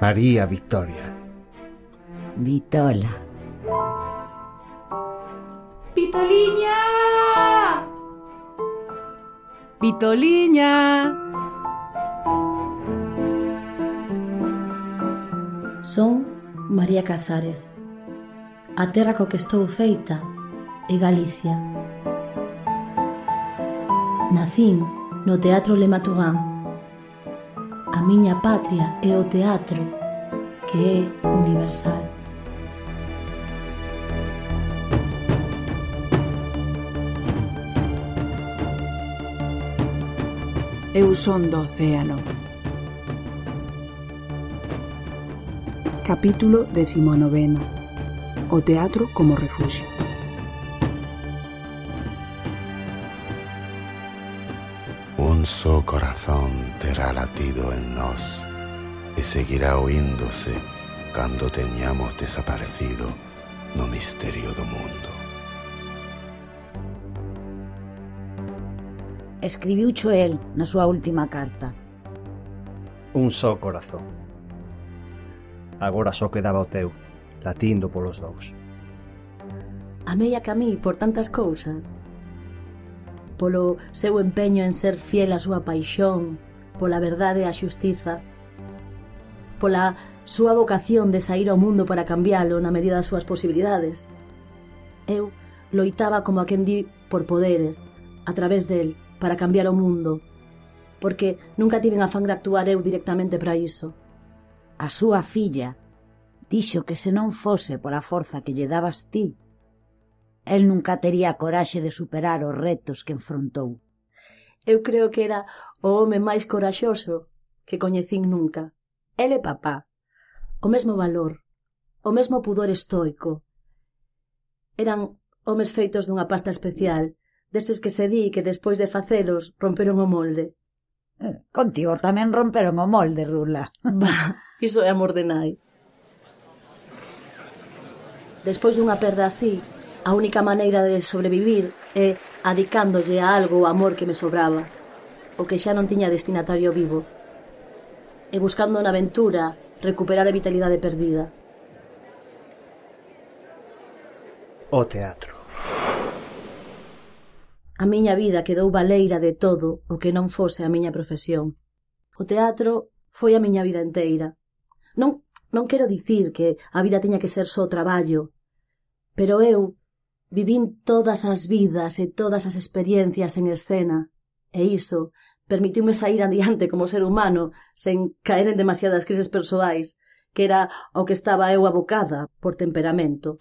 María Victoria. Vitola. Vitoliña! Vitoliña! Son María Casares. A terra co que estou feita é Galicia. Nacín no Teatro Le Matugán. A miña patria é o teatro, que é universal. Eu son do océano. Capítulo 19. O teatro como refuxio. Un só corazón terá latido en nós e seguirá oíndose cando teñamos desaparecido no misterio do mundo. Escribiucho el na súa última carta. Un só corazón. Agora só quedaba o teu, latindo polos dous. Amei a Camí por tantas cousas. Polo seu empeño en ser fiel á súa paixón, pola verdade e a xustiza, pola súa vocación de saír ao mundo para cambiálo na medida das súas posibilidades. Eu loitaba como a quen di por poderes, a través del, para cambiar o mundo, porque nunca tiven afán de actuar eu directamente para iso. A súa filla dixo que se non fose pola forza que lle dabas ti, el nunca tería a coraxe de superar os retos que enfrontou. Eu creo que era o home máis coraxoso que coñecín nunca. El e papá. O mesmo valor, o mesmo pudor estoico. Eran homes feitos dunha pasta especial, deses que se di que despois de facelos romperon o molde. Contigo tamén romperon o molde, Rula. Bah, iso é amor de nai. Despois dunha perda así, a única maneira de sobrevivir é adicándolle a algo o amor que me sobraba, o que xa non tiña destinatario vivo, e buscando na aventura recuperar a vitalidade perdida. O teatro. A miña vida quedou baleira de todo o que non fose a miña profesión. O teatro foi a miña vida enteira. Non quero dicir que a vida teña que ser só traballo, pero eu vivín todas as vidas e todas as experiencias en escena, e iso permitiume sair adiante como ser humano sen caer en demasiadas crises persoais, que era o que estaba eu abocada por temperamento.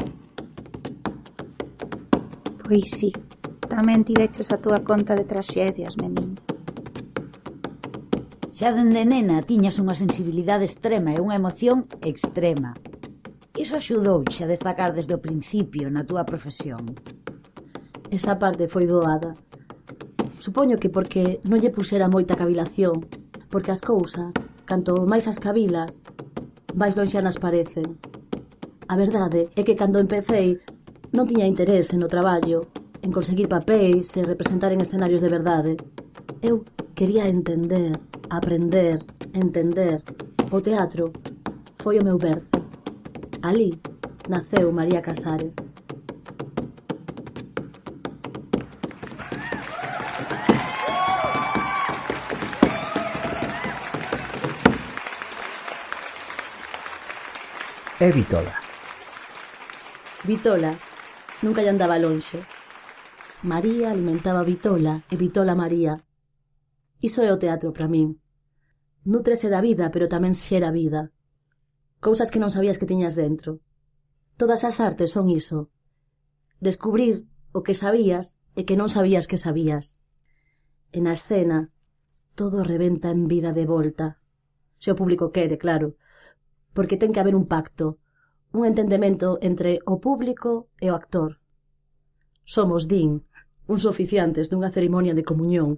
Pois sí, tamén tiveches a túa conta de traxedias, menina. Xa dende nena tiñas unha sensibilidade extrema e unha emoción extrema. Iso axudouche a destacar desde o principio na túa profesión. Esa parte foi doada. Supoño que porque non lle puxera moita cavilación, porque as cousas, canto máis as cavilas, máis lonxanas parecen. A verdade é que cando empecei non tiña interese no traballo, en conseguir papéis e representar en escenarios de verdade. Eu quería entender, aprender, entender. O teatro foi o meu berzo. Alí naceu María Casares. E Vitola. Vitola nunca lle andaba lonxe. María alimentaba a Vitola e Vitola a María. Iso é o teatro para min. Nútrese da vida, pero tamén xera vida. Cousas que non sabías que tiñas dentro. Todas as artes son iso. Descubrir o que sabías e que non sabías que sabías. E na escena, todo rebenta en vida de volta. Se o público quere, claro. Porque ten que haber un pacto, un entendemento entre o público e o actor. Somos, din, uns oficiantes dunha cerimonia de comunión.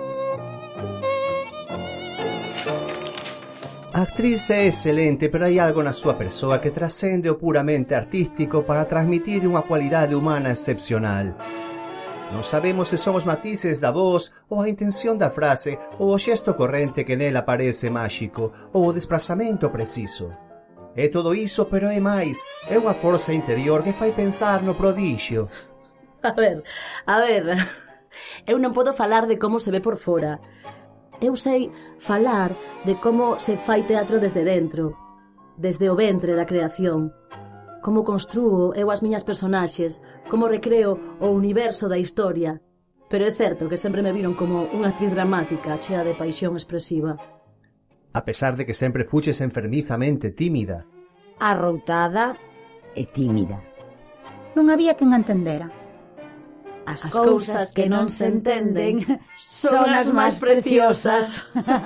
A actriz é excelente, pero hai algo na súa persoa que trascende o puramente artístico para transmitir unha cualidade humana excepcional. Non sabemos se son os matices da voz ou a intención da frase ou o xesto corrente que nela parece máxico ou o desprazamento preciso. É todo iso, pero é máis. É unha forza interior que fai pensar no prodixio. A ver, eu non podo falar de como se ve por fora. Eu sei falar de como se fai teatro desde dentro, desde o ventre da creación. Como construo eu as miñas personaxes, como recreo o universo da historia. Pero é certo que sempre me viron como unha actriz dramática chea de paixón expresiva. A pesar de que sempre fuches enfermizamente tímida. Arroutada e tímida. Non había quen a entendera. As cousas que non se entenden son as máis preciosas.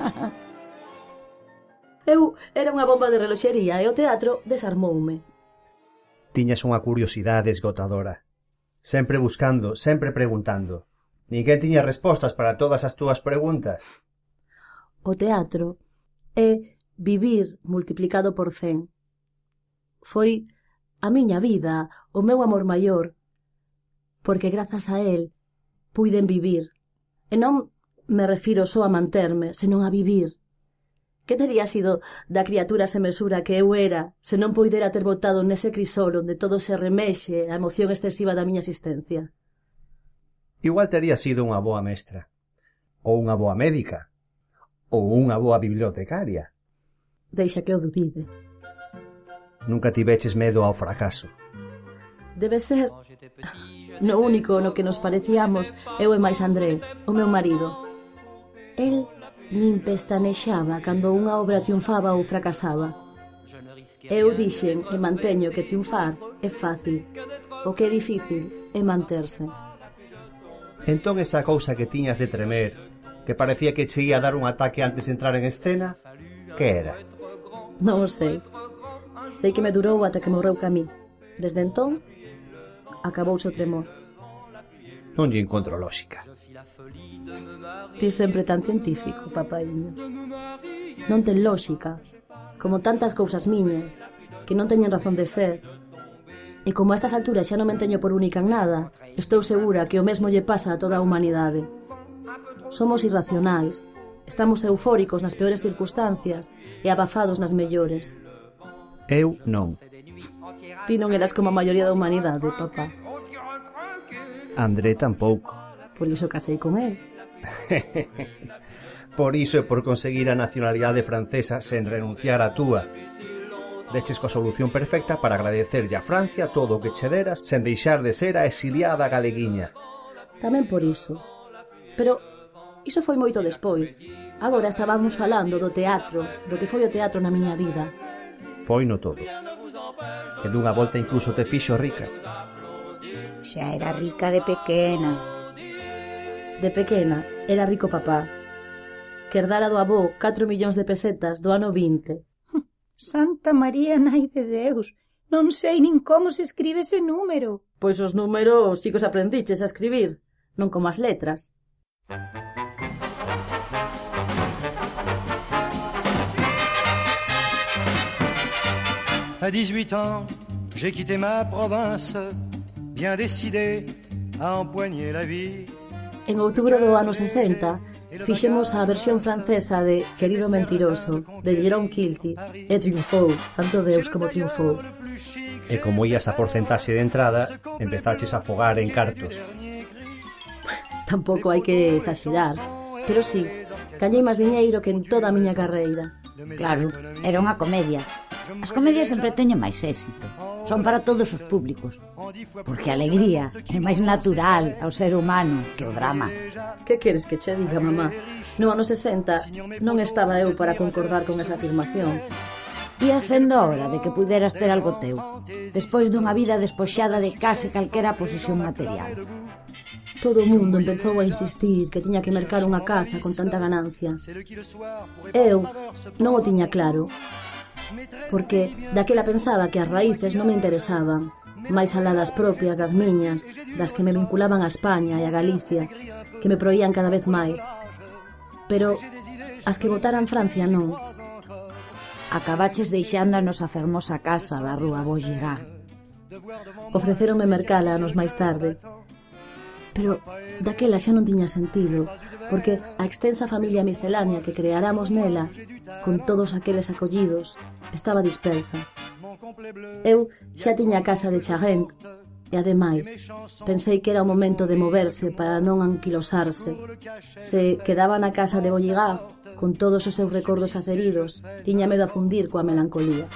Eu era unha bomba de reloxería e o teatro desarmoume. Tiñas unha curiosidade esgotadora. Sempre buscando, sempre preguntando. Ninguén tiña respostas para todas as túas preguntas. O teatro é vivir multiplicado por 100. Foi a miña vida, o meu amor maior, porque grazas a él puiden vivir. E non me refiro só a manterme, senón a vivir. Que tería sido da criatura se mesura que eu era se non poidera ter botado nese crisol onde todo se remexe a emoción excesiva da miña existencia? Igual tería sido unha boa mestra, ou unha boa médica, ou unha boa bibliotecaria. Deixa que o dubide. Nunca tiveches medo ao fracaso. Debe ser no único no que nos parecíamos eu e máis André, o meu marido. El nin pestanexaba cando unha obra triunfaba ou fracasaba. Eu dixen e manteño que triunfar é fácil, o que é difícil é manterse. Entón esa cousa que tiñas de tremer, que parecía que che ia dar un ataque antes de entrar en escena, que era? Non o sei. Sei que me durou ata que morreu Camí. Desde entón, acabouse o tremor. Non lle encontro lógica. Ti sempre tan científico, papaiño. Non ten lógica, como tantas cousas miñas, que non teñen razón de ser. E como a estas alturas xa non me enteño por única en nada, estou segura que o mesmo lle pasa a toda a humanidade. Somos irracionais, estamos eufóricos nas peores circunstancias e abafados nas mellores. Eu non. Ti non eras como a maioría da humanidade, papá. André tampouco. Por iso casei con él. Por iso e por conseguir a nacionalidade francesa sen renunciar á túa. Deches coa solución perfecta para agradecerlle a Francia todo o que che deras sen deixar de ser a exiliada galeguiña. Tamén por iso. Pero iso foi moito despois. Agora estábamos falando do teatro, do que foi o teatro na miña vida. Foi no todo. E dunha volta incluso te fixo rica. Xa era rica de pequena. De pequena, era rico papá, que herdara do avó 4 millóns de pesetas do ano 20. Santa María, nai de Deus, non sei nin como se escribe ese número. Pois os números sí que os aprendiches a escribir, non como as letras. À 18 ans, j'ai quitté ma province, bien décidé à empoigner la vie. En outubro do ano 60, fixemos a versión francesa de Querido Mentiroso, de Jérôme Kilty, e triunfou, santo Deus como triunfou. E como ías a porcentaxe de entrada, empezaches a afogar en cartos. Tampouco hai que exagerar, pero sí, gañei máis diñeiro que en toda a miña carreira. Claro, era unha comedia. As comedias sempre teñen máis éxito. Son para todos os públicos. Porque a alegría é máis natural ao ser humano que o drama. Que queres que che diga, mamá? No ano 60 non estaba eu para concordar con esa afirmación. Ia sendo hora de que puderas ter algo teu, despois dunha vida despoxada de case calquera posesión material. Todo o mundo empezou a insistir que tiña que mercar unha casa con tanta ganancia. Eu non o tiña claro, porque daquela pensaba que as raíces non me interesaban, máis alá das propias das miñas, das que me vinculaban a España e a Galicia, que me proían cada vez máis. Pero as que votaran Francia non. Acabaches deixando a nosa fermosa casa da rúa Vaugirard. Ofreceronme mercala anos máis tarde. Pero daquela xa non tiña sentido, porque a extensa familia miscelánea que creáramos nela, con todos aqueles acollidos, estaba dispersa. Eu xa tiña a casa de Charent, e ademais, pensei que era o momento de moverse para non anquilosarse. Se quedaba na casa de Bolligá, con todos os seus recordos aceridos, tiña medo a fundir coa melancolía.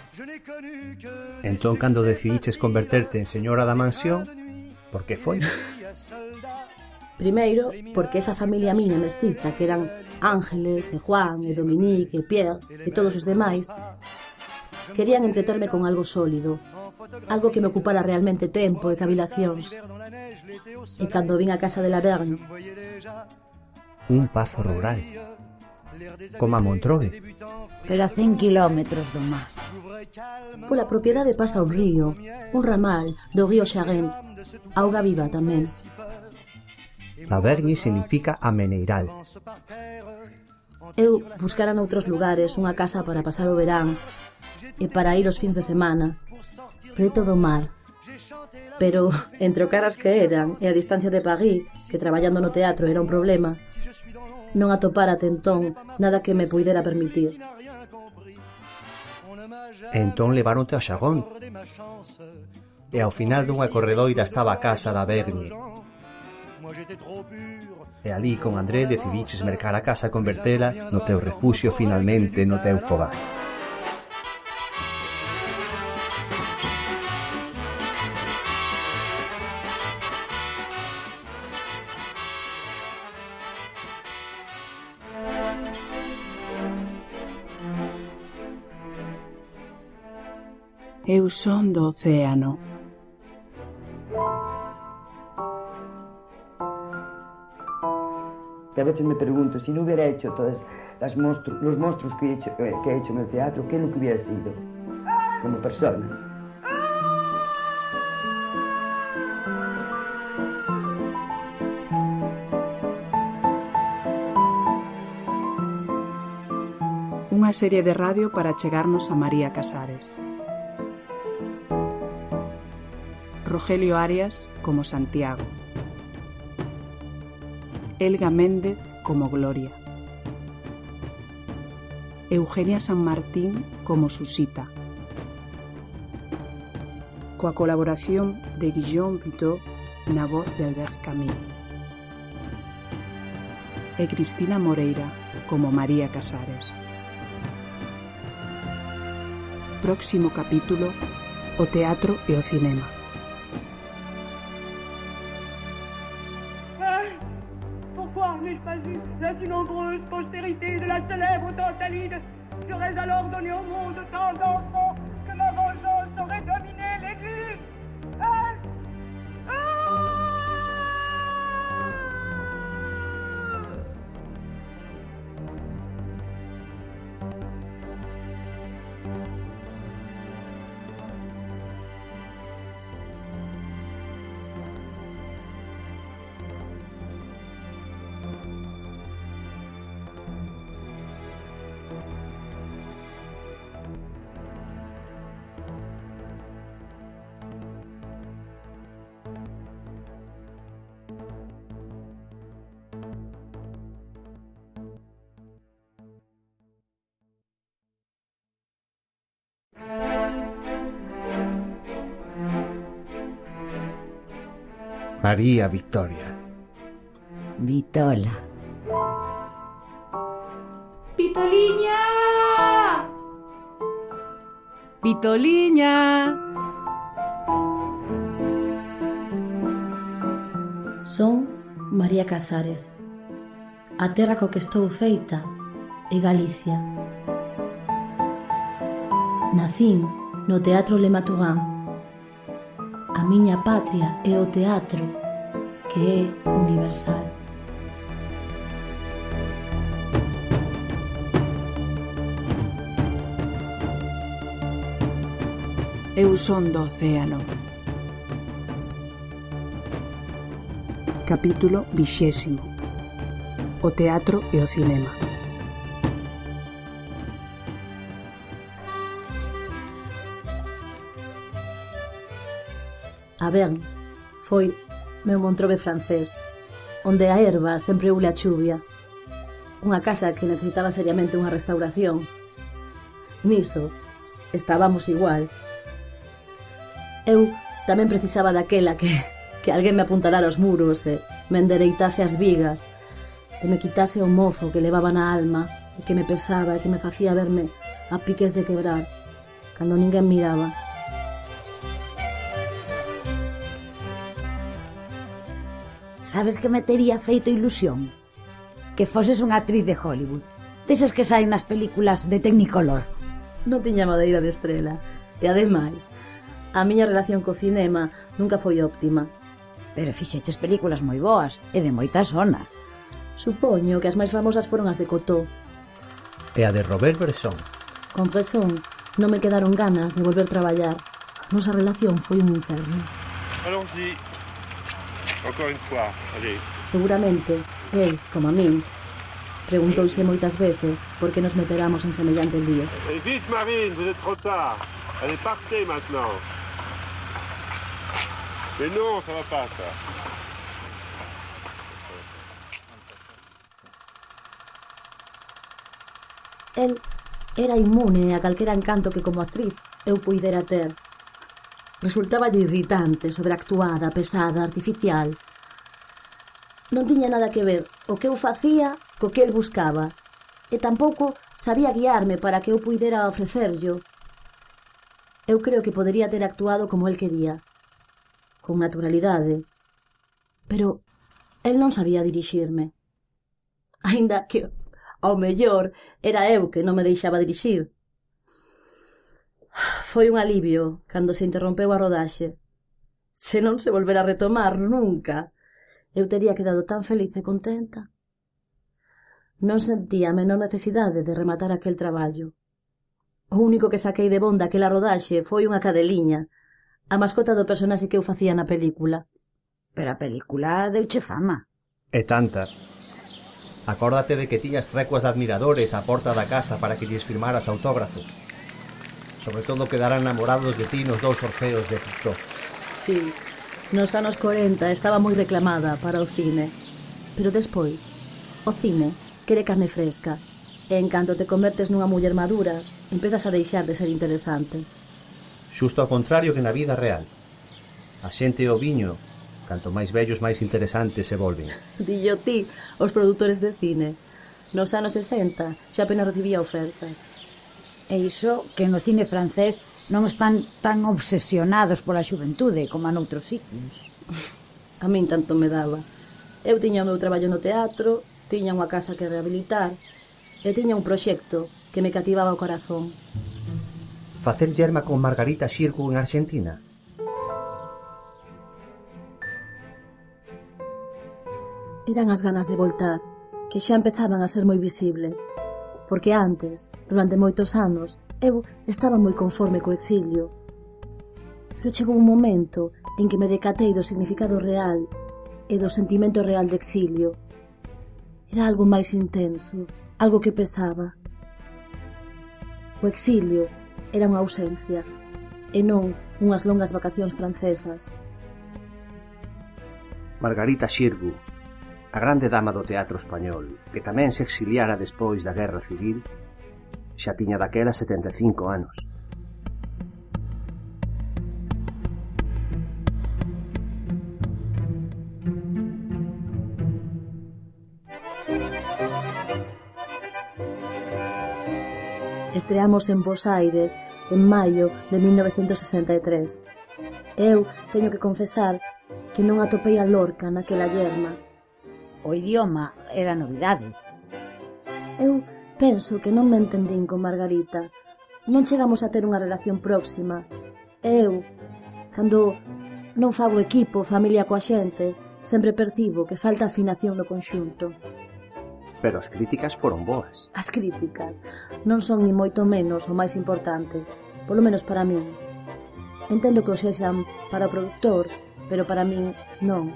Entón, cando decidiches converterte en señora da mansión, por que foi? Primeiro, porque esa familia miña mestiza, que eran Ángeles, e Juan, e Dominique, e Pierre, e todos os demais, querían entreterme con algo sólido, algo que me ocupara realmente tempo e cavilacións. E cando vin a casa de Laverne, Un pazo rural, como a Montrove. Pero a 100 kilómetros do mar. pola propiedade pasa un río, un ramal do río Charent, auga viva tamén. Lavergne significa ameneiral. Eu buscara noutros lugares unha casa para pasar o verán e para ir os fins de semana, preto do mar. Pero, entre o caras que eran e a distancia de París, que traballando no teatro era un problema, non atopara tentón nada que me puidera permitir. Entón levaronte a Xagón. E ao final dunha corredoira estaba a casa da Vergne. E ali con André decidiches mercar a casa e convertela no teu refuxio finalmente no teu fogar. Eu son do océano. Que a veces me pregunto, si no hubiera hecho todos los monstruos que he hecho en el teatro, ¿qué es lo que hubiera sido como persona? Unha serie de radio para chegarnos a María Casares. Rogelio Arias como Santiago. Elga Méndez como Gloria. Eugenia San Martín como Susita. Coa colaboración de Guillaume Viteau na voz de Albert Camus. E Cristina Moreira como María Casares. Próximo capítulo: o teatro e o cinema. N'ai-je pas eu la si nombreuse postérité de la célèbre Tantalide, j'aurais alors donné au monde tant d'enfants que ma vengeance aurait dominé les vues. María Victoria. Vitola. Vitoliña! Vitoliña! Son María Casares. A terra co que estou feita é Galicia. Nacín no Teatro Le Maturin. A miña patria é o teatro, que é universal. Eu son do océano. Capítulo 20. O teatro e o cinema. A Bern foi meu Montrove francés, onde a herba sempre ule a chuvia. Unha casa que necesitaba seriamente unha restauración. Niso, estábamos igual. Eu tamén precisaba daquela que alguén me apuntalara os muros e me endereitase as vigas e me quitase o mofo que levaba na alma e que me pesaba e que me facía verme a piques de quebrar cando ninguén miraba. Sabes que me tería feito ilusión? Que foses unha actriz de Hollywood, desas que saen nas películas de Technicolor. Non tiña madeira de estrela e, ademais, a miña relación co cinema nunca foi óptima. Pero fixeches películas moi boas e de moita sona. Supoño que as máis famosas foron as de Cotó. E a de Robert Bresson. Con Bresson non me quedaron ganas de volver traballar. A nosa relación foi un inferno. Allons-y. Encore une fois, allez. Seguramente, el, como a min, preguntouse moitas veces por que nos meteramos en semellante lío. Vite, Marine, vous êtes trop tard. Allez, partez maintenant. Mais non, ça va pas, ça. El era inmune a calquera encanto que como actriz eu puidera ter. Resultaba irritante, sobreactuada, pesada, artificial. Non tiña nada que ver o que eu facía co que el buscaba, e tampouco sabía guiarme para que eu puidera ofrecerllo. Eu creo que podería ter actuado como el quería, con naturalidade, pero el non sabía dirixirme. Aínda que, ao mellor, era eu que non me deixaba dirixir. Foi un alivio cando se interrompeu a rodaxe. Se non se volvera a retomar nunca, eu tería quedado tan feliz e contenta. Non sentía a menor necesidade de rematar aquel traballo. O único que saquei de bon daquela rodaxe foi unha cadeliña, a mascota do personaxe que eu facía na película. Pero a película deuche fama. E tanta. Acórdate de que tiñas recuas de admiradores á porta da casa para que lles firmaras autógrafos. Sobre todo quedaran namorados de ti nos dous orfeos de Cocteau. Sí, nos anos 40 estaba moi reclamada para o cine. Pero despois, o cine quere carne fresca. E en canto te convertes nunha muller madura, empezas a deixar de ser interesante. Xusto ao contrario que na vida real. A xente e o viño, canto máis vellos máis interesantes se volven. Dillo ti, os produtores de cine. Nos anos 60 xa apenas recibía ofertas. E iso que no cine francés non están tan obsesionados pola xuventude como noutros sitios. A min tanto me daba. Eu tiña o meu traballo no teatro, tiña unha casa que rehabilitar e tiña un proxecto que me cativaba o corazón. Facer yerma con Margarita Xirgu en Argentina? Eran as ganas de voltar, que xa empezaban a ser moi visibles. Porque antes, durante moitos anos, eu estaba moi conforme co exilio. Pero chegou un momento en que me decatei do significado real e do sentimento real de exilio. Era algo máis intenso, algo que pesaba. O exilio era unha ausencia, e non unhas longas vacacións francesas. Margarita Xirgu, a grande dama do teatro español, que tamén se exiliara despois da Guerra Civil, xa tiña daquela 75 anos. Estreamos en Bos Aires en maio de 1963. Eu teño que confesar que non atopei a Lorca naquela yerma. O idioma era novidade. Eu penso que non me entendín con Margarita. Non chegamos a ter unha relación próxima. Eu, cando non fago equipo, familia coa xente, sempre percibo que falta afinación no conxunto. Pero as críticas foron boas. As críticas non son ni moito menos o máis importante, polo menos para min. Entendo que o sexan para o produtor, pero para min non.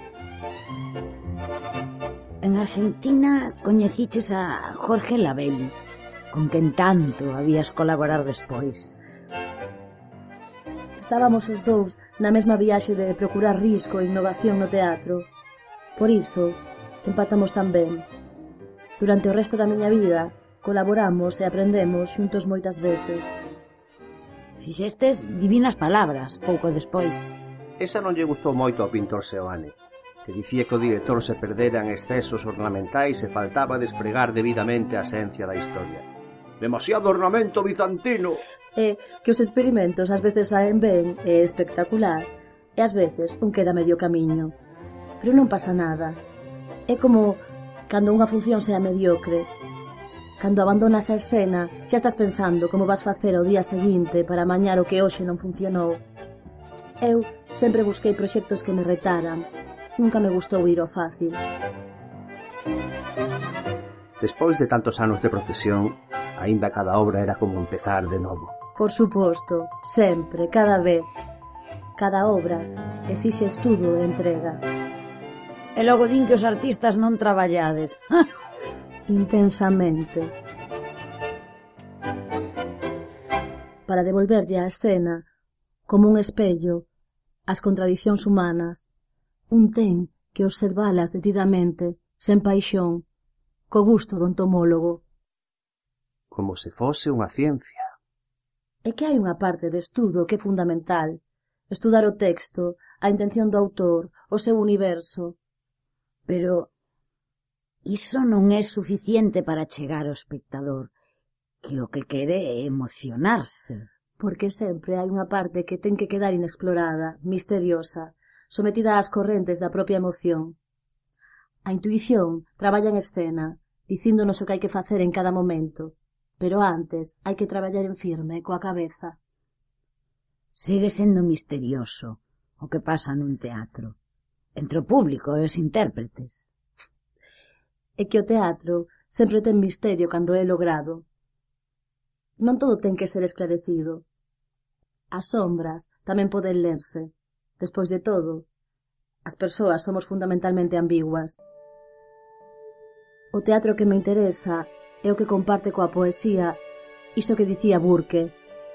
En Argentina coñeciches a Jorge Labelli, con quen tanto habías colaborar despois. Estábamos os dous na mesma viaxe de procurar risco e innovación no teatro. Por iso, empatamos tan ben. Durante o resto da miña vida, colaboramos e aprendemos xuntos moitas veces. Fixestes divinas palabras pouco despois. Esa non lle gustou moito ao pintor Seoane, que dicía que o director se perdera en excesos ornamentais e faltaba despregar debidamente a esencia da historia. Demasiado ornamento bizantino! É que os experimentos ás veces saen ben e espectacular, e ás veces un queda medio camiño. Pero non pasa nada. É como cando unha función sea mediocre. Cando abandonas a escena, xa estás pensando como vas facer o día seguinte para amañar o que hoxe non funcionou. Eu sempre busquei proxectos que me retaran. Nunca me gustou ir ao fácil. Despois de tantos anos de profesión, aínda cada obra era como empezar de novo. Por suposto, sempre, cada vez. Cada obra exixe estudo e entrega. E logo din que os artistas non traballades. Intensamente. Para devolverlle á escena, como un espello, as contradicións humanas, un ten que observalas detidamente, sen paixón, co gusto do entomólogo. Como se fose unha ciencia. É que hai unha parte de estudo que é fundamental. Estudar o texto, a intención do autor, o seu universo. Pero iso non é suficiente para chegar ao espectador, que o que quere é emocionarse. Porque sempre hai unha parte que ten que quedar inexplorada, misteriosa, sometida ás correntes da propia emoción. A intuición traballa en escena, dicíndonos o que hai que facer en cada momento, pero antes hai que traballar en firme, coa cabeza. Sigue sendo misterioso o que pasa nun teatro, entre o público e os intérpretes. É que o teatro sempre ten misterio cando é logrado. Non todo ten que ser esclarecido. As sombras tamén poden lerse. Despois de todo, as persoas somos fundamentalmente ambiguas. O teatro que me interesa é o que comparte coa poesía iso que dicía Burke.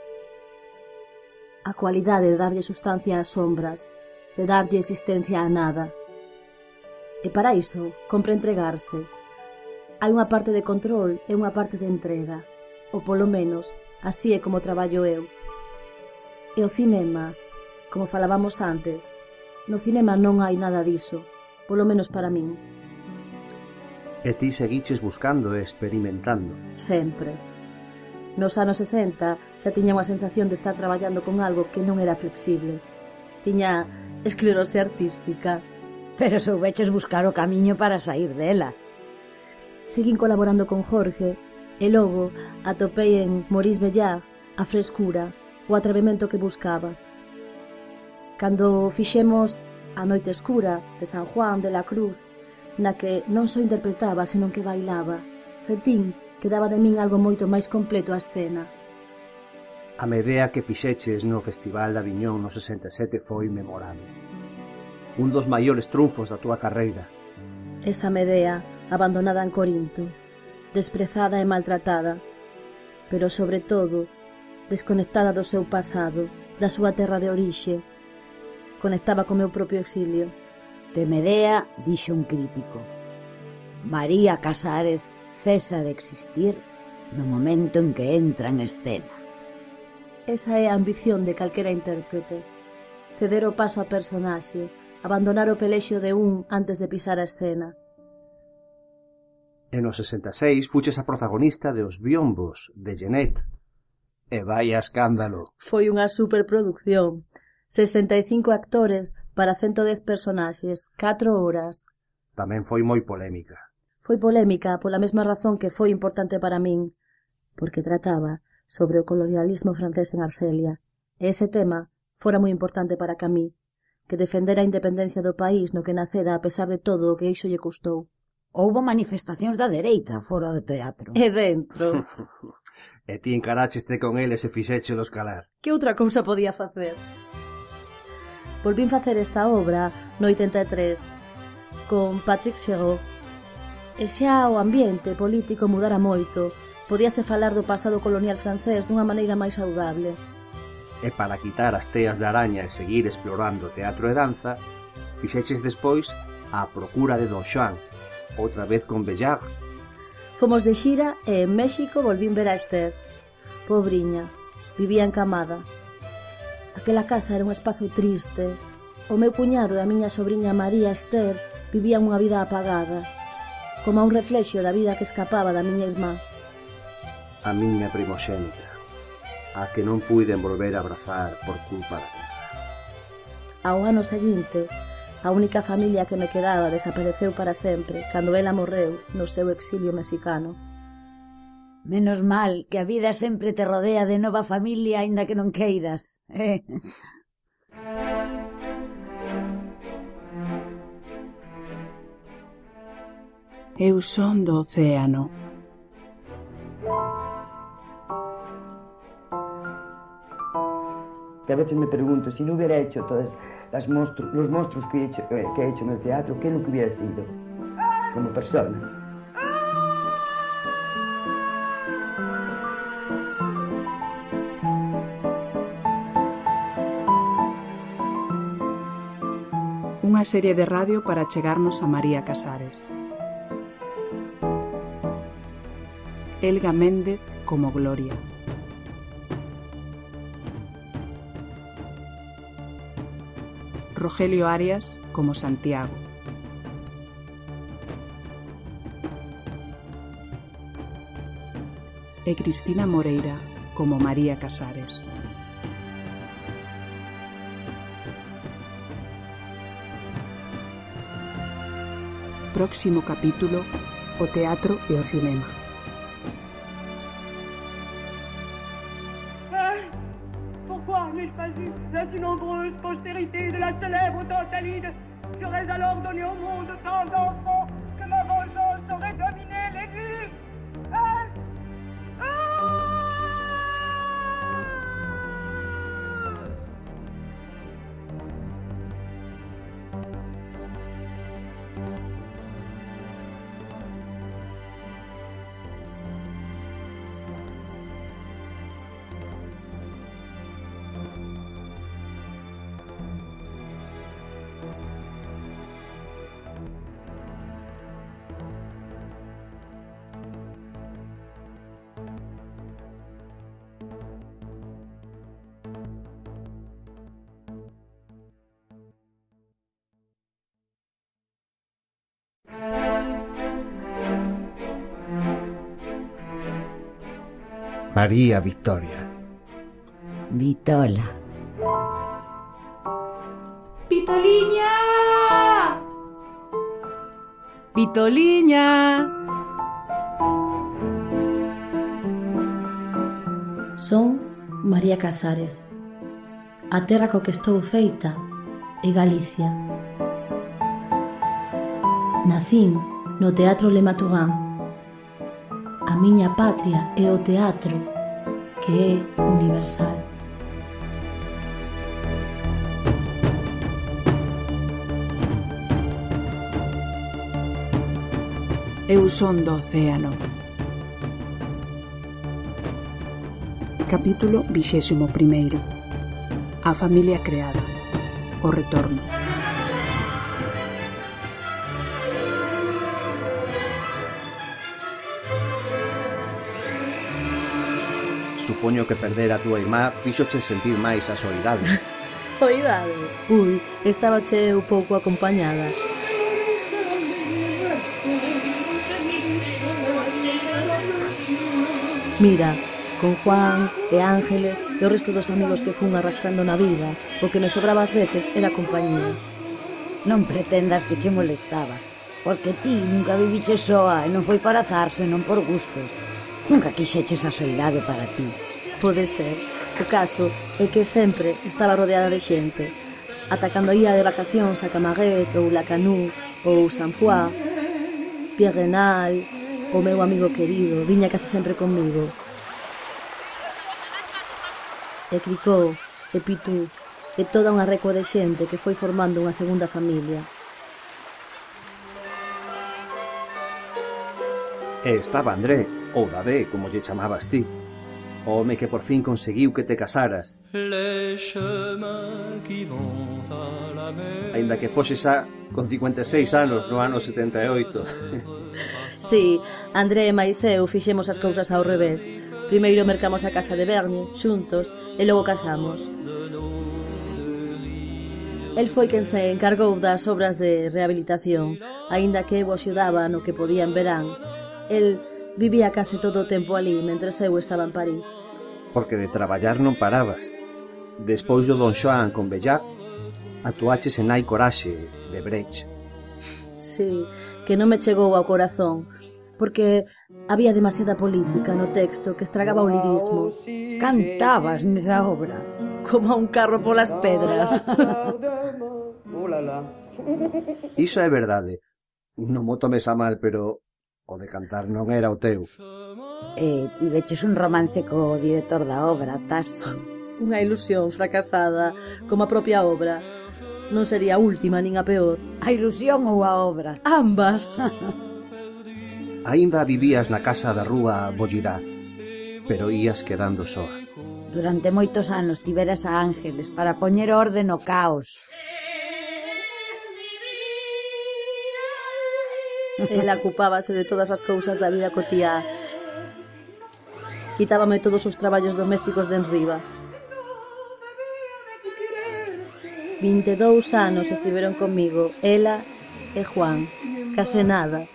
A cualidade de darlle sustancia ás sombras, de darlle existencia a nada. E para iso, compre entregarse. Hai unha parte de control e unha parte de entrega. Ou polo menos, así é como traballo eu. E o cinema, como falábamos antes, no cinema non hai nada diso, polo menos para min. E ti seguiches buscando e experimentando. Sempre. Nos anos 60 xa tiña unha sensación de estar traballando con algo que non era flexible. Tiña esclerose artística. Pero soubeches buscar o camiño para sair dela. Seguín colaborando con Jorge e logo atopei en Maurice Bellard a frescura, o atrevemento que buscaba. Cando fixemos A noite escura de San Juan de la Cruz, na que non só interpretaba, senón que bailaba, sentín que daba de min algo moito máis completo a escena. A medea que fixeches no Festival de Aviñón no 67 foi memorable. Un dos maiores triunfos da túa carreira. Esa Medea abandonada en Corinto, desprezada e maltratada, pero sobre todo desconectada do seu pasado, da súa terra de orixe. Conectaba co meu propio exilio. De Medea dixo un crítico: María Casares cesa de existir no momento en que entra en escena. Esa é a ambición de calquera intérprete. Ceder o paso a personaxe, abandonar o pelexo de un antes de pisar a escena. E no 66 fuches a protagonista de Os Biombos, de Genet. E vaya escándalo. Foi unha superproducción. 65 actores para 110 personaxes, 4 horas. Tamén foi moi polémica. Foi polémica pola mesma razón que foi importante para min, porque trataba sobre o colonialismo francés en Argelia. E ese tema fora moi importante para Camille, que defendera a independencia do país no que nacera a pesar de todo o que iso lle custou. Houbo manifestacións da dereita fora do teatro. E dentro. E ti encarácheste con eles e fixéchelos calar. Que outra cousa podía facer? Volvín facer esta obra no 83 con Patrick Chéreau. E xa o ambiente político mudara moito. Podíase falar do pasado colonial francés dunha maneira máis saudable. E para quitar as teas de araña e seguir explorando teatro e danza, fixeches despois A procura de Don Xoán, outra vez con Bellard. Fomos de xira e en México volvín ver a Esther. Pobriña, vivía encamada. Aquela casa era un espazo triste. O meu cuñado e a miña sobriña María Esther vivían unha vida apagada, como a un reflexo da vida que escapaba da miña irmá. A miña primoxénita, a que non puiden volver a abrazar por culpa da guerra. Ao ano seguinte, a única familia que me quedaba desapareceu para sempre cando ela morreu no seu exilio mexicano. Menos mal que a vida sempre te rodea de nova familia aínda que non queiras. Eu son do océano. Que a veces me pregunto, si no hubiera hecho todos los monstruos que he hecho en el teatro, ¿qué es lo que hubiera sido como persona? Unha serie de radio para chegarnos a María Casares. Elga Méndez como Gloria. Rogelio Arias como Santiago. E Cristina Moreira como María Casares. Próximo capítulo, o teatro e o cinema. Pourquoi n'ai-je pas eu la si nombreuse postérité de la célèbre Tantalide? J'aurais alors donné au monde tant d'enfants que ma vengeance aurait dominé les vies. María Victoria. Vitola. Vitoliña! Vitoliña! Son María Casares. A terra co que estou feita é Galicia. Nacín no Teatro Le Matourán. A miña patria é o teatro, que é universal. Eu son do océano. Capítulo 21º. A familia creada. O retorno. Supoño que perder a túa irmá fíxoche sentir máis a soidade. Soidade? Ui, estaba che un pouco acompañada. Mira, con Juan e Ángeles e o resto dos amigos que fun arrastrando na vida, o que me sobraba ás veces era compañía. Non pretendas que che molestaba, porque ti nunca viviche soa e non foi para azar, senón por gusto. Nunca quixeches a soidade para ti. Pode ser. O caso é que sempre estaba rodeada de xente. Ata cando ia de vacacións a Camaguet ou Lacanau ou Sant Foix, Pierre Renal, o meu amigo querido, viña case sempre comigo. E Cricó, e Pitú, e toda unha recua de xente que foi formando unha segunda familia. E estaba André, ou Davé, como lle chamabas ti. O home que por fin conseguiu que te casaras. Ainda que fose xa con 56 anos no ano 78. Sí, André e máis eu fixemos as cousas ao revés. Primeiro mercamos a casa de Bernie, xuntos, e logo casamos. El foi quen se encargou das obras de rehabilitación, aínda que eu axudaba no que podía en verán. El vivía case todo o tempo ali, mentres eu estaba en París. Porque de traballar non parabas. Despois do Don Xoán con Bellá, actuaches en Hai Coraxe, de Brecht. Sí, que non me chegou ao corazón, porque había demasiada política no texto que estragaba o lirismo. Cantabas nesa obra como a un carro polas pedras. Iso é verdade. Non mo tomes a mal, pero o de cantar non era o teu. Tiveches un romance co director da obra, Tasso. Unha ilusión fracasada, como a propia obra. Non sería a última nin a peor. A ilusión ou a obra? Ambas. Aínda vivías na casa da rúa Bollirá, pero ías quedando soa. Durante moitos anos tiveras a Ángeles para poñer orde no caos. Ela ocupábase de todas as cousas da vida cotiá. Quitábame todos os traballos domésticos de enriba. 22 anos estiveron comigo, ela e Juan. Case nada.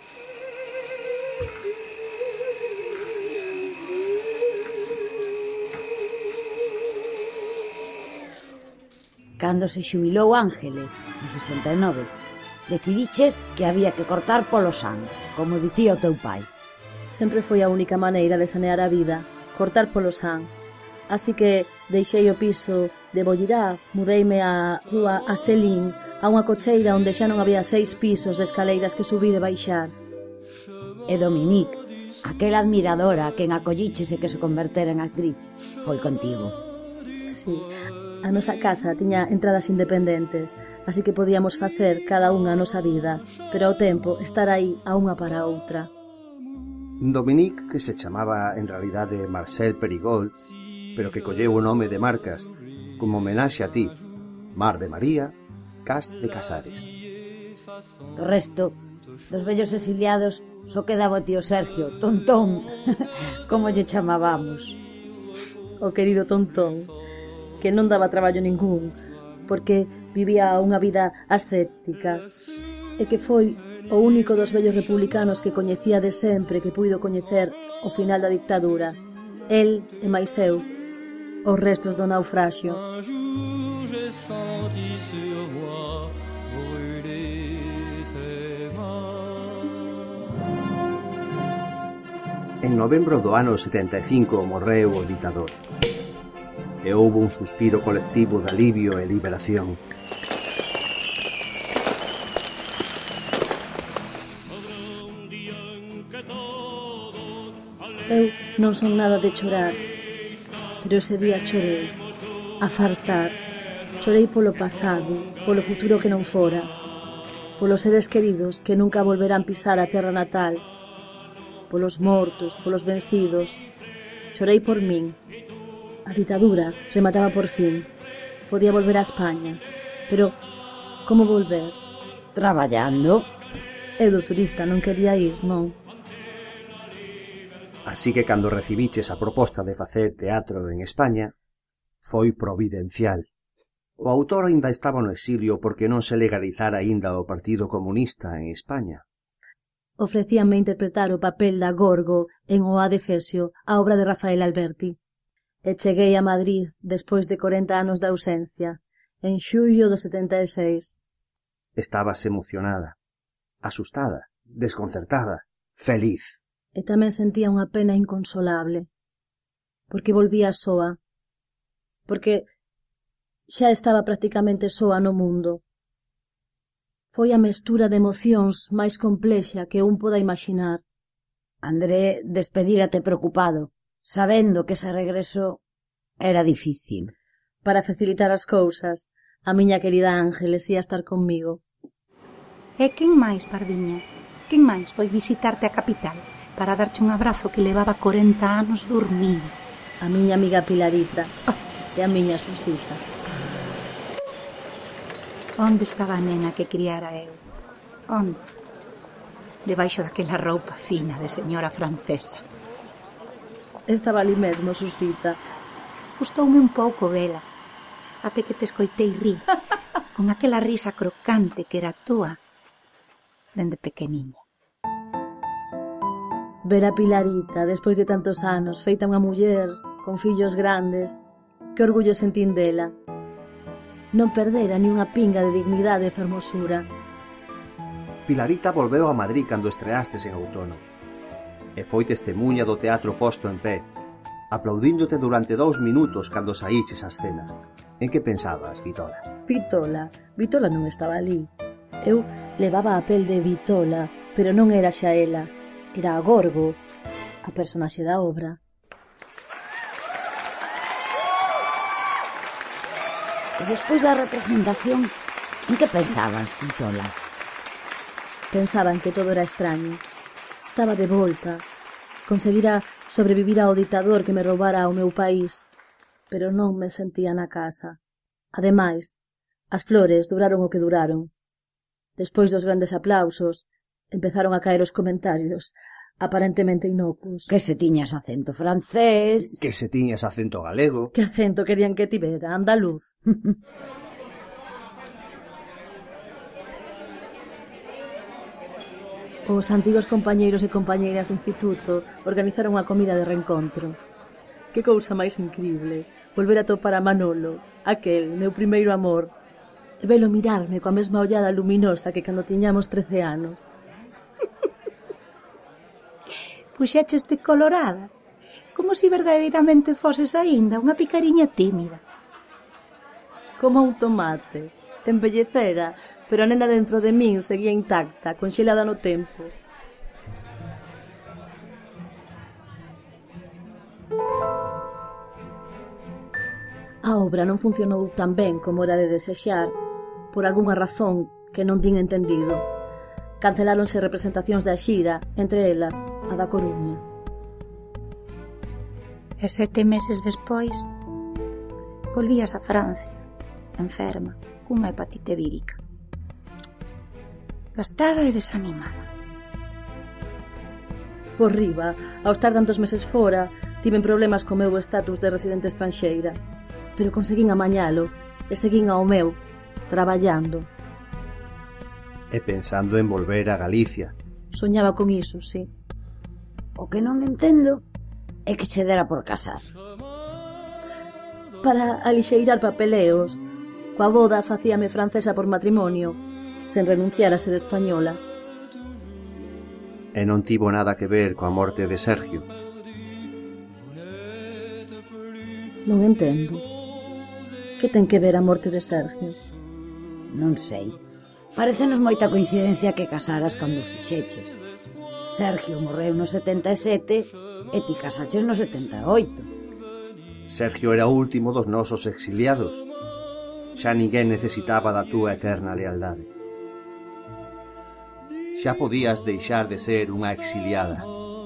Cando se xubilou Ángeles, no 69, decidiches que había que cortar polo san, como dicía o teu pai. Sempre foi a única maneira de sanear a vida, cortar polo san. Así que deixei o piso de Bollirá, mudeime á rúa Aselín, a unha cocheira onde xa non había 6 pisos de escaleiras que subir e baixar. E Dominique, aquela admiradora que en acolliches e que se convertera en actriz, foi contigo. Sí. A nosa casa tiña entradas independentes, así que podíamos facer cada unha a nosa vida, pero ao tempo estar aí a unha para a outra. Dominique, que se chamaba en realidade Marcel Perigold, pero que colleu o nome de Marcas, como homenaxe a ti, Mar de María, Cas de Casares. Do resto, dos vellos exiliados, só quedaba o tío Sergio, Tontón, como lle chamábamos. O querido Tontón, que non daba traballo ningún, porque vivía unha vida ascética, e que foi o único dos vellos republicanos que coñecía de sempre que puido coñecer o final da dictadura. El e máis eu, os restos do naufraxio. En novembro do ano 75 morreu o ditador. E houbo un suspiro colectivo de alivio e liberación. Eu non son nada de chorar, pero ese día chorei, a fartar. Chorei polo pasado, polo futuro que non fora, polos seres queridos que nunca volverán pisar a terra natal, polos mortos, polos vencidos. Chorei por min. A ditadura remataba por fin. Podía volver a España. Pero, como volver? Traballando. Eu do turista non quería ir, non. Así que cando recibiches a proposta de facer teatro en España, foi providencial. O autor aínda estaba no exilio porque non se legalizara aínda o Partido Comunista en España. Ofrecíanme interpretar o papel da Gorgo en O Adefesio, a obra de Rafael Alberti. E cheguei a Madrid despois de 40 anos de ausencia, en xullo do 76. Estabas emocionada, asustada, desconcertada, feliz. E tamén sentía unha pena inconsolable, porque volvía soa, porque xa estaba prácticamente soa no mundo. Foi a mestura de emocións máis complexa que un poda imaginar. André despedírate preocupado, sabendo que ese regreso era difícil. Para facilitar as cousas, a miña querida Ángeles ia estar conmigo. E quen máis, Parviña? Quen máis foi visitarte a capital para darche un abrazo que levaba 40 anos dormido? a miña amiga Pilarita e a miña Susita. Onde estaba a nena que criara eu? Onde? Debaixo daquela roupa fina de señora francesa. Estaba ali mesmo, Susita. Gustoume un pouco vela, até que te escoitei rir, con aquela risa crocante que era túa dende pequeniña. Ver a Pilarita, despois de tantos anos, feita unha muller, con fillos grandes, que orgullo sentín dela. Non perdera ni unha pinga de dignidade e fermosura. Pilarita volveu a Madrid cando estreastes en outono e foi testemunha do teatro posto en pé, aplaudíndote durante 2 minutos cando saíches a escena. En que pensabas, Vitola? Vitola non estaba ali. Eu levaba a pel de Vitola, pero non era xa ela, era a Gorgo, a personaxe da obra. E despois da representación, en que pensabas, Vitola? Pensaba en que todo era extraño. Estaba de volta. Conseguira sobrevivir ao ditador que me roubara ao meu país, pero non me sentía na casa. Ademais, as flores duraron o que duraron. Despois dos grandes aplausos, empezaron a caer os comentarios, aparentemente inocuos. Que se tiñas acento francés... Que se tiñas acento galego... Que acento querían que tivera, andaluz. Os antigos compañeiros e compañeiras do instituto organizaron unha comida de reencontro. Que cousa máis incrible, volver a topar a Manolo, aquel, meu primeiro amor, e velo mirarme coa mesma ollada luminosa que cando tiñamos 13 anos. Puxécheste colorada, como se verdadeiramente foses aínda unha picariña tímida. Como un tomate. Embellecera, pero a nena dentro de min seguía intacta, conxelada no tempo. A obra non funcionou tan ben como era de desexar, por algunha razón que non din entendido. Canceláronse representacións da xira, entre elas a da Coruña. E 7 meses despois, volvías a Francia, enferma, cunha hepatite vírica. Gastada e desanimada. Por riba, ao estar tantos meses fora, tiven problemas co meu estatus de residente estranxeira, pero conseguín amañalo e seguín ao meu, traballando. E pensando en volver a Galicia. Soñaba con iso, sí. O que non entendo é que se dera por casar. Para alixeirar papeleos, coa boda facíame francesa por matrimonio, sen renunciar a ser española. E non tivo nada que ver coa morte de Sergio. Non entendo. Que ten que ver a morte de Sergio? Non sei. Parecenos moita coincidencia que casaras cando fixeches. Sergio morreu no 77 e ti casaches no 78. Sergio era o último dos nosos exiliados. Xa ninguén necesitaba da túa eterna lealdade. Xa podías deixar de ser unha exiliada.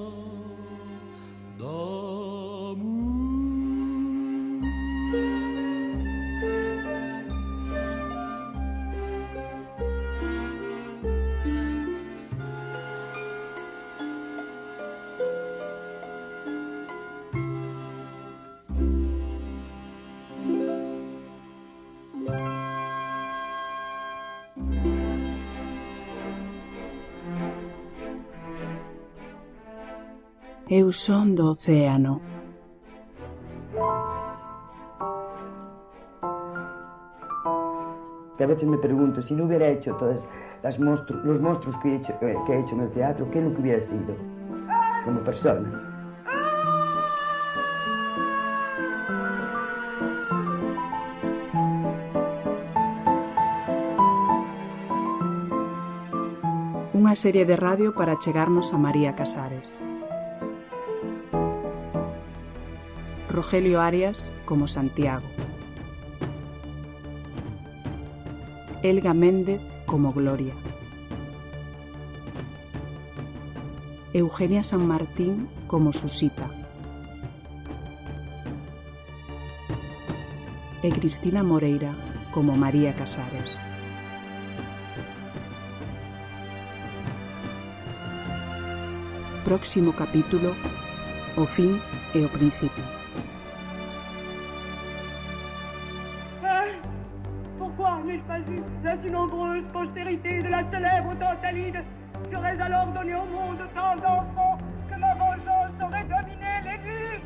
Eu son do océano. Que a veces me pregunto, si no hubiera hecho todos los monstruos que he hecho en el teatro, ¿qué es lo que hubiera sido como persona? Unha serie de radio para chegarnos a María Casares. Rogelio Arias como Santiago. Elga Méndez como Gloria. Eugenia San Martín como Susita. e Cristina Moreira como María Casares. Próximo capítulo: o fin e o principio. Pourquoi n'ai-je pas eu la si nombreuse postérité de la célèbre Tantalide? J'aurais alors donné au monde tant d'enfants que ma vengeance aurait dominé les vies.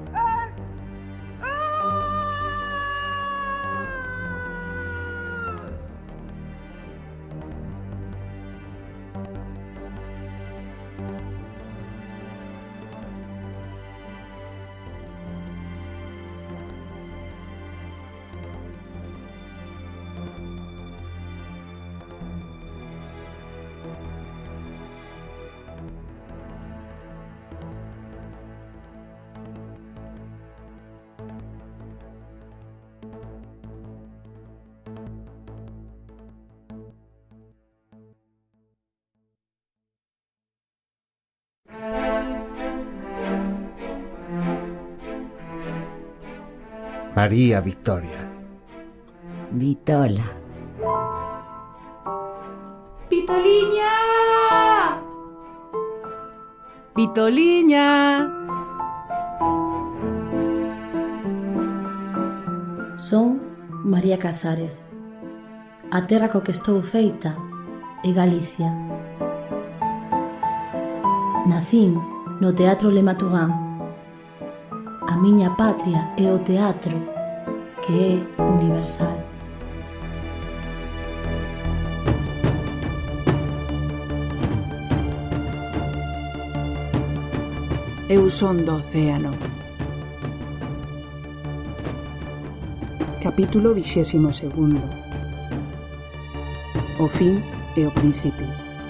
María Victoria. Vitola. Vitoliña! Vitoliña! Son María Casares. A terra co que estou feita é Galicia. Nacín no Teatro Le Matugán. A miña patria é o teatro, que é universal. Eu son do océano. Capítulo 22. O fin e o principio.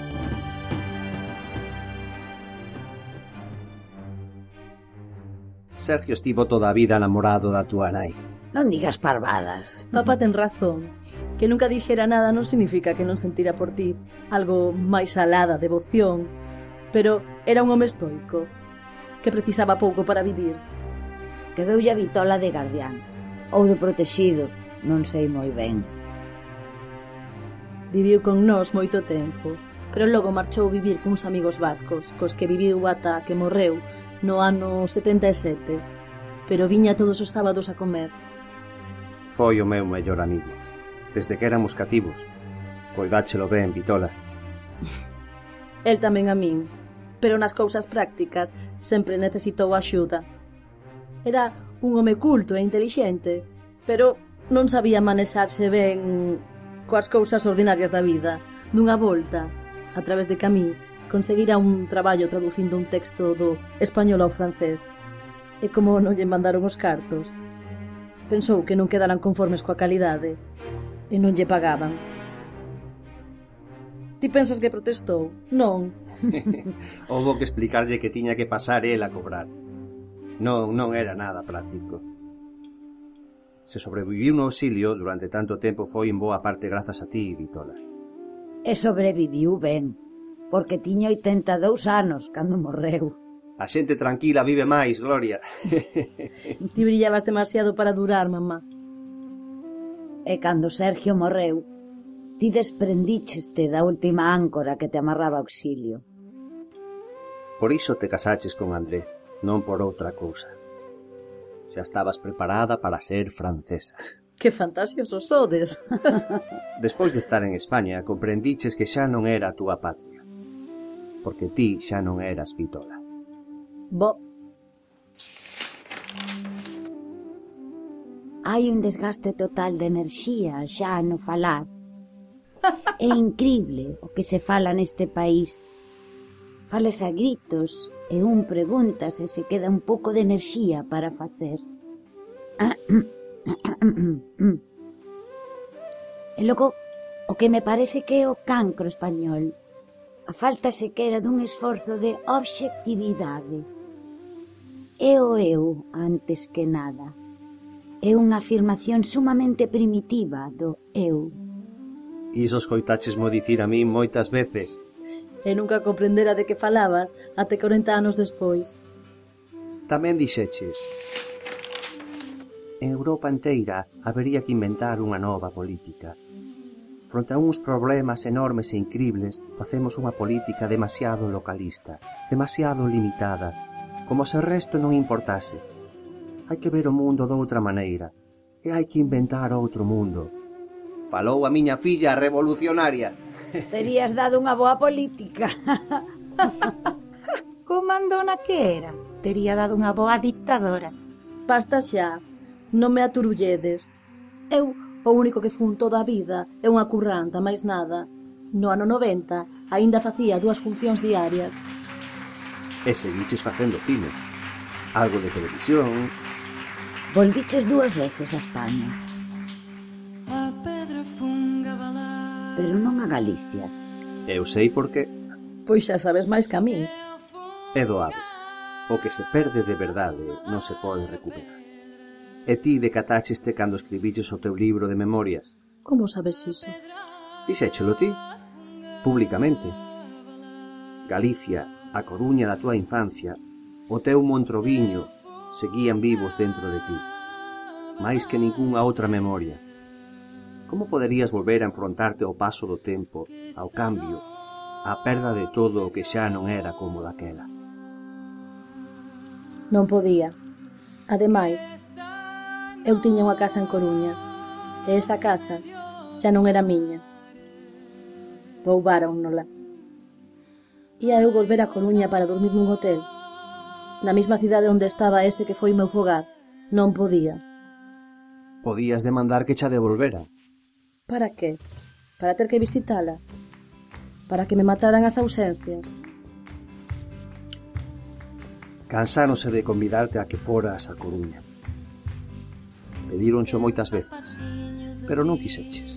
Sergio estivo toda a vida namorado da túa nai. Non digas parvadas. Papá ten razón. Que nunca dixera nada non significa que non sentira por ti algo máis alá da devoción. Pero era un home estoico, que precisaba pouco para vivir. Quedoulle a Vitola de gardián, ou de protexido, non sei moi ben. Viviu con nós moito tempo, pero logo marchou vivir cuns amigos vascos, cos que viviu ata que morreu no ano 77, pero viña todos os sábados a comer. Foi o meu mellor amigo, desde que éramos cativos. Coidáchelo ben, Vitola. El tamén a min, pero nas cousas prácticas sempre necesitou axuda. Era un home culto e intelixente, pero non sabía manexarse ben coas cousas ordinarias da vida. Dunha volta, a través de Camí, conseguira un traballo traducindo un texto do español ao francés. E como non lle mandaron os cartos, pensou que non quedaran conformes coa calidade e non lle pagaban. Ti pensas que protestou? Non. Houbo que explicarlle que tiña que pasar el a cobrar. Non era nada práctico. Se sobreviviu no auxilio durante tanto tempo foi en boa parte grazas a ti, Vitola. E sobreviviu ben, porque tiña 82 anos cando morreu. A xente tranquila vive máis, Gloria. Ti brillabas demasiado para durar, mamá. E cando Sergio morreu, ti desprendícheste da última áncora que te amarraba ao auxilio. Por iso te casaches con André, non por outra cousa. Xa estabas preparada para ser francesa. Que fantasiosos sodes. Despois de estar en España, comprendiches que xa non era a túa patria. Porque ti xa non eras Vitola. Bo. Hai un desgaste total de enerxía xa no falar. É incrible o que se fala neste país. Fales a gritos e un pregunta se queda un pouco de enerxía para facer. E logo, o que me parece que é o cancro español, a falta sequera dun esforzo de obxectividade. É o eu antes que nada. É unha afirmación sumamente primitiva do eu. Iso escoitáchesmo dicir a min moitas veces. E nunca comprendera de que falabas até 40 anos despois. Tamén dixeches: en Europa inteira habería que inventar unha nova política. Fronte a uns problemas enormes e incribles, facemos unha política demasiado localista, demasiado limitada, como se o resto non importase. Hai que ver o mundo doutra maneira, e hai que inventar outro mundo. Falou a miña filla revolucionaria. Terías dado unha boa política. Comandona que era? Tería dado unha boa dictadora. Basta xa, non me aturulledes. Eu, o único que fun toda a vida, é unha curranta, máis nada. No ano 90, aínda facía 2 funcións diarias. E seguiches facendo cine. Algo de televisión. Volviches 2 veces a España. Pero non a Galicia. Eu sei por qué. Pois xa sabes máis que a min. É doado. O que se perde de verdade non se pode recuperar. E ti decataxeste cando escribiches o teu libro de memorias? Como sabes iso? Dixéchelo ti, públicamente. Galicia, a Coruña da tua infancia, o teu Montroviño, seguían vivos dentro de ti. máis que ningunha outra memoria. Como poderías volver a enfrontarte ao paso do tempo, ao cambio, á perda de todo o que xa non era como daquela? Non podía. Ademais, eu tiña unha casa en Coruña, e esa casa xa non era miña. Roubáronnola. Ia eu volver a Coruña para dormir nun hotel, na mesma cidade onde estaba ese que foi meu fogar. Non podía. Podías demandar que xa devolvera. Para que? Para ter que visitala? Para que me mataran as ausencias? Cansáronse de convidarte a que foras a Coruña. Pedíroncho moitas veces, pero non quixeches.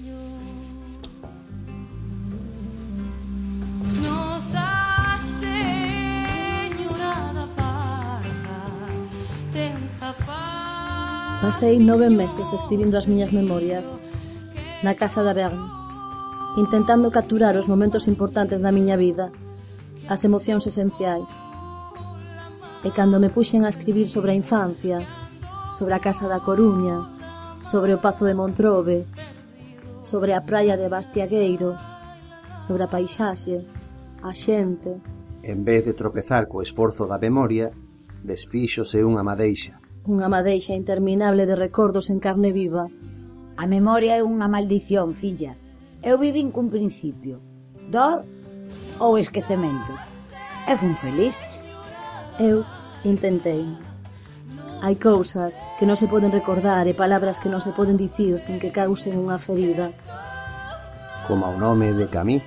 Pasei 9 meses escribindo as miñas memorias na casa da Verne, intentando capturar os momentos importantes da miña vida, as emocións esenciais. E cando me puxen a escribir sobre a infancia, sobre a casa da Coruña, sobre o Pazo de Montrobe, sobre a praia de Bastiagueiro, sobre a paisaxe, a xente... En vez de tropezar co esforzo da memoria, desfíxose unha madeixa. Unha madeixa interminable de recordos en carne viva. A memoria é unha maldición, filla. Eu vivín cun principio. Dor ou esquecemento. E fun feliz. Eu intentei. Hai cousas que non se poden recordar e palabras que non se poden dicir sen que causen unha ferida. Como o nome de Camí.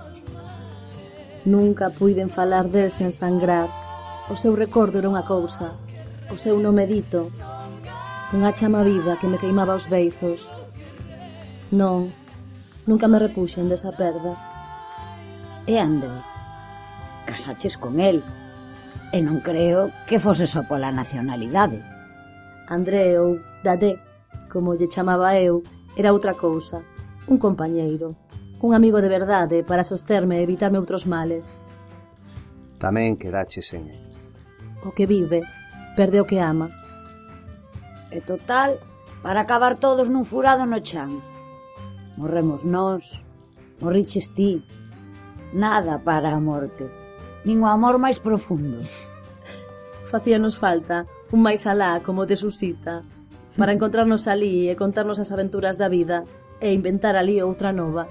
Nunca puiden falar del sen sangrar. O seu recordo era unha cousa. O seu nome dito, unha chama viva que me queimaba os beizos. Non, nunca me repuxen desa perda. E André, casaches con el, e non creo que fose só pola nacionalidade. André ou Dadé, como lle chamaba eu, era outra cousa, un compañeiro, un amigo de verdade para sosterme e evitarme outros males. Tamén quedaches en el. O que vive perde o que ama. E total, para acabar todos nun furado no chan. Morremos nós, morriches ti. Nada para a morte, nin o amor máis profundo. Facíanos falta un máis alá como de Susita, para encontrarnos alí e contarnos as aventuras da vida e inventar alí outra nova.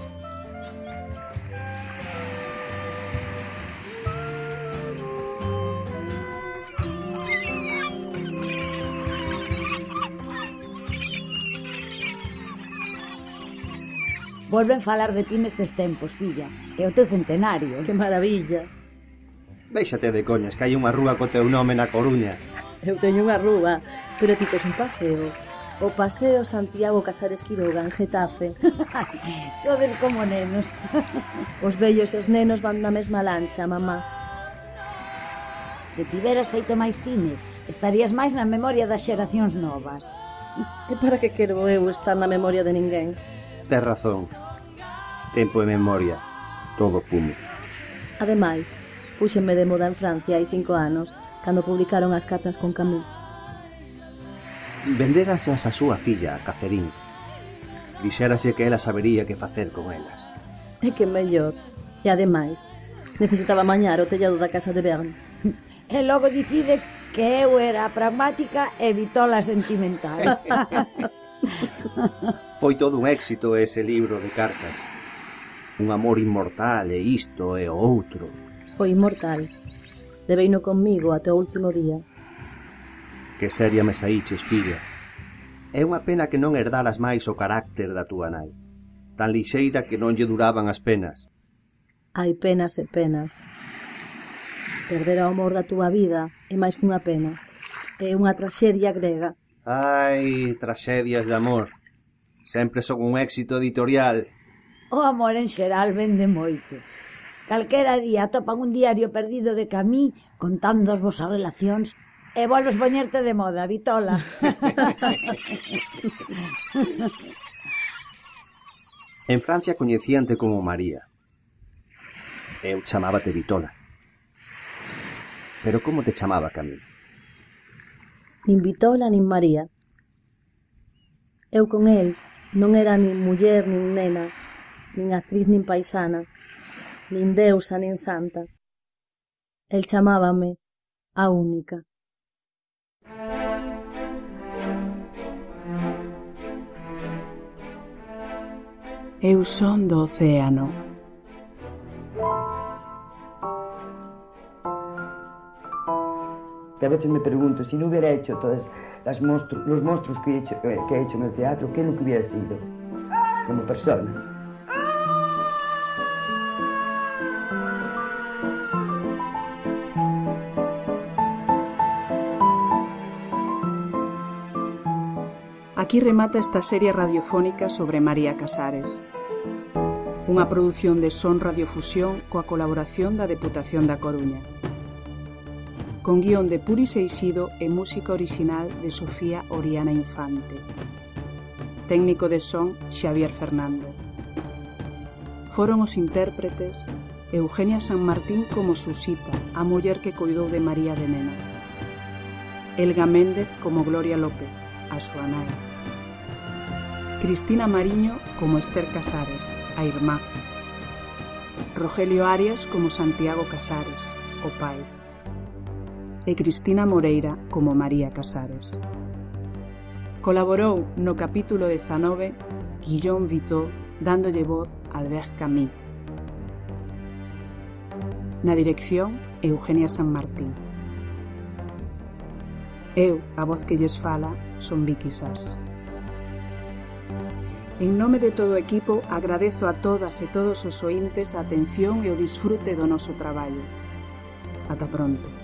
Volven falar de ti nestes tempos, filla. É o teu centenario. Que maravilla. Déixate de coñas, que hai unha rúa co teu nome na Coruña. Eu teño unha rúa, pero ti tes un paseo. O Paseo Santiago Casares Quiroga, en Getafe. Sodes como nenos. Os vellos e os nenos van na mesma lancha, mamá. Se tiveras feito máis cine, estarías máis na memoria das xeracións novas. E para que quero eu estar na memoria de ninguén? Tes razón. Tempo e memoria, todo fume. Ademais, púxenme de moda en Francia hai 5 anos, cando publicaron as cartas con Camus. Vendérasas a súa filla, a Cacerín. Dixérase que ela sabería que facer con elas. É que mellor. E ademais, necesitaba mañar o tellado da casa de Bern. E logo dicides que eu era pragmática e Vitola sentimental. Foi todo un éxito ese libro de cartas. Un amor inmortal e isto e o outro. Foi inmortal. Leveino conmigo até o último día. Que seria me saíches, filla. É unha pena que non herdaras máis o carácter da túa nai. Tan lixeira que non lle duraban as penas. Hai penas e penas. Perder o amor da túa vida é máis que unha pena. É unha traxedia grega. Ai, traxedias de amor. Sempre son un éxito editorial. O amor en xeral vende moito. Calquera día topan un diario perdido de Camí contando as vosas relacións e volves poñerte de moda, Vitola. En Francia coñecíante como María. Eu chamábate Vitola. Pero como te chamaba Camí? Nin Vitola nin María. Eu con el non era nin muller nin nena, nin actriz nin paisana, nin deusa nin santa. El chamábame a única. Eu son do océano. Que a veces me pregunto, si no hubiera hecho todos los monstruos que he hecho en el teatro, ¿qué es lo que hubiera sido como persona? Aquí remata esta serie radiofónica sobre María Casares. Unha produción de Son Radiofusión coa colaboración da Deputación da Coruña. Con guión de Puri Seixido e música orixinal de Sofía Oriana Infante. Técnico de son Xavier Fernando. Foron os intérpretes Eugenia San Martín como Susita, a muller que coidou de María de nena. Elga Méndez como Gloria López, a súa nai. Cristina Mariño como Esther Casares, a irmá. Rogelio Arias como Santiago Casares, o pai. E Cristina Moreira como María Casares. Colaborou no capítulo 19 Guillaume Vitó, dándolle voz a Albert Camus. Na dirección, Eugenia San Martín. Eu, a voz que lles fala, son Vicky Sass. En nome de todo o equipo, agradezo a todas e todos os ointes a atención e o disfrute do noso traballo. Ata pronto.